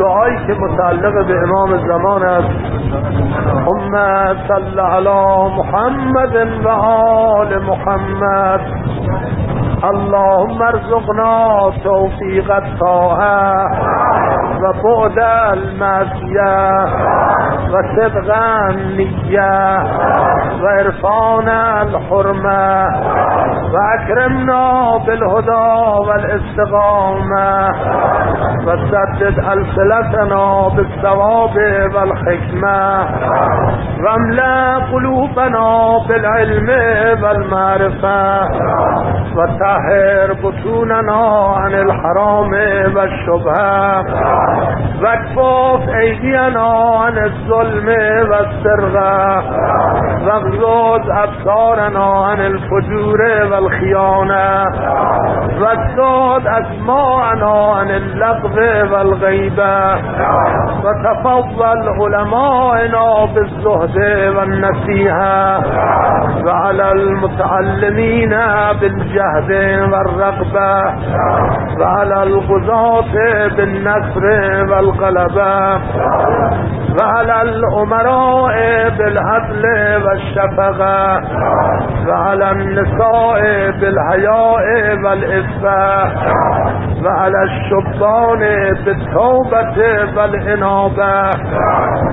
دعایی که متعلق به امام زمان است. اللهم صل علی محمد و آل محمد. اللهم ارزقنا توفیق الطاعه و بعد المعصیه و صدق النیه و عرفان الحرمه و اکرمنا بالهدى والاستقامه و سدد السنتنا بالثواب والحکمه و املأ قلوبنا بالعلم والمعرفه و طهر بطوننا عن الحرام والشبهه و اکفف ایدینا عن الظلم والسرقه و اغضض ابصارنا عن الفجور والخیانه و اسدد اسماعنا عن اللغو والغیبه و تفضل علمائنا بالزهد والنصیحه و علی المتعلمین بالجهد والرغبه و علی القضاة بالنصر والغلبه و علی الامراء بالعدل والشفقه و علی النساء بالحیاء والعفه و علی الشبان بالتوبه والانابه